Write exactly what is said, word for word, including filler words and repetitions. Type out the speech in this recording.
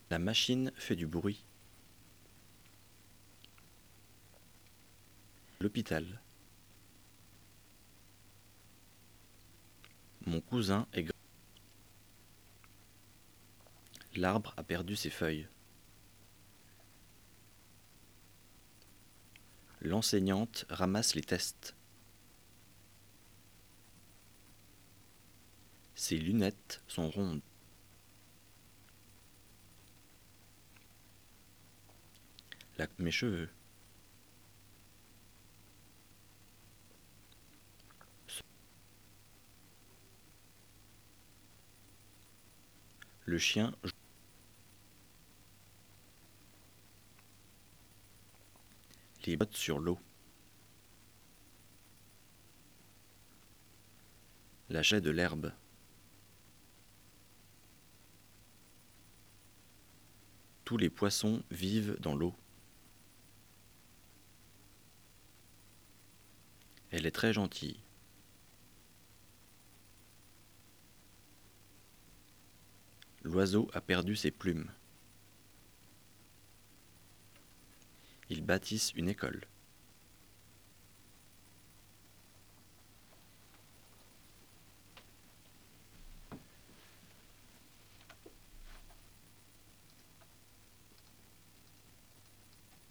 La machine fait du bruit. L'hôpital. Mon cousin est grand. L'arbre a perdu ses feuilles. L'enseignante ramasse les tests. Ses lunettes sont rondes. La... Mes cheveux. Le chien joue. Les bottes sur l'eau. La chaie de l'herbe. Tous les poissons vivent dans l'eau. Elle est très gentille. L'oiseau a perdu ses plumes. Ils bâtissent une école.